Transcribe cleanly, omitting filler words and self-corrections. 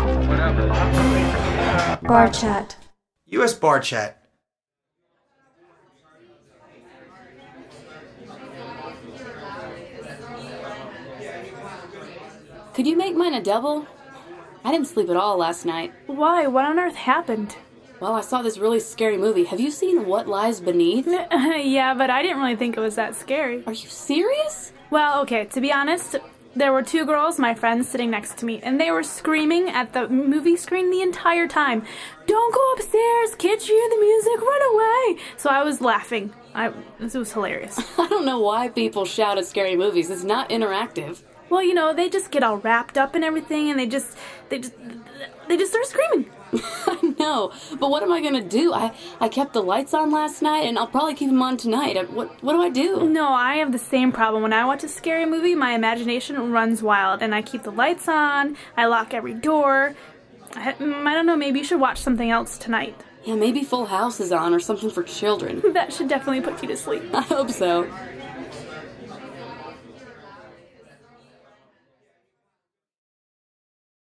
Bar chat. U.S. bar chat. Could you make mine a double? I didn't sleep at all last night. Why? What on earth happened? Well, I saw this really scary movie. Have you seen What Lies Beneath? Yeah, but I didn't really think it was that scary. Are you serious? Well, okay, to be honest, there were two girls, my friends, sitting next to me, and they were screaming at the movie screen the entire time. Don't go upstairs, kids, you hear the music, run away! So I was laughing. It was hilarious. I don't know why people shout at scary movies. It's not interactive. Well, you know, they just get all wrapped up and everything, and they just start screaming. I know, but what am I gonna do? I kept the lights on last night, and I'll probably keep them on tonight. What do I do? No, I have the same problem. When I watch a scary movie, my imagination runs wild, and I keep the lights on, I lock every door. I don't know, maybe you should watch something else tonight. Yeah, maybe Full House is on, or something for children. That should definitely put you to sleep. I hope so.